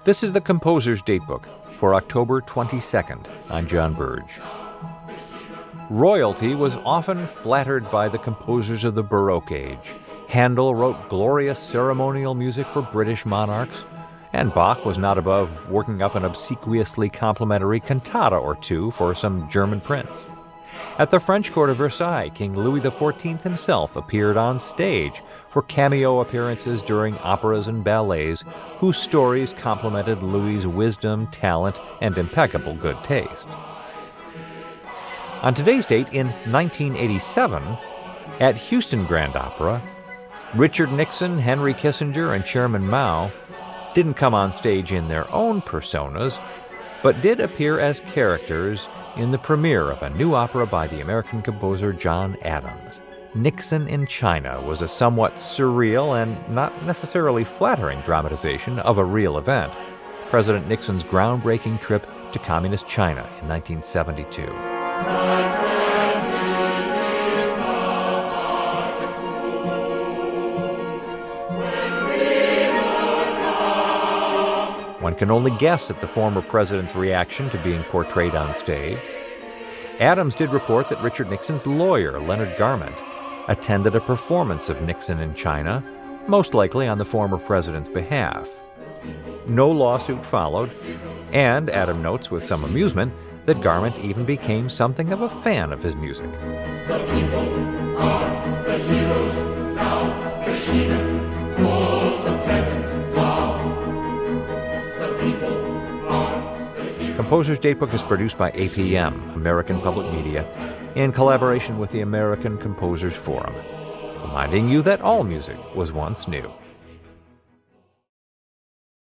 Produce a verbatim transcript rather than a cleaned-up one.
This is the Composer's Datebook for October twenty-second. I'm John Burge. Royalty was often flattered by the composers of the Baroque age. Handel wrote glorious ceremonial music for British monarchs, and Bach was not above working up an obsequiously complimentary cantata or two for some German prince. At the French court of Versailles, King Louis the fourteenth himself appeared on stage for cameo appearances during operas and ballets whose stories complemented Louis's wisdom, talent, and impeccable good taste. On today's date, in nineteen eighty-seven, at Houston Grand Opera, Richard Nixon, Henry Kissinger, and Chairman Mao didn't come on stage in their own personas, but did appear as characters in the premiere of a new opera by the American composer John Adams. Nixon in China was a somewhat surreal and not necessarily flattering dramatization of a real event, President Nixon's groundbreaking trip to communist China in nineteen seventy-two. One can only guess at the former president's reaction to being portrayed on stage. Adams did report that Richard Nixon's lawyer, Leonard Garment, attended a performance of Nixon in China, most likely on the former president's behalf. No lawsuit followed, and Adam notes with some amusement that Garment even became something of a fan of his music. The people are the heroes now. The zenith pulls the peasants wow. Composer's Datebook is produced by A P M, American Public Media, in collaboration with the American Composers Forum, reminding you that all music was once new.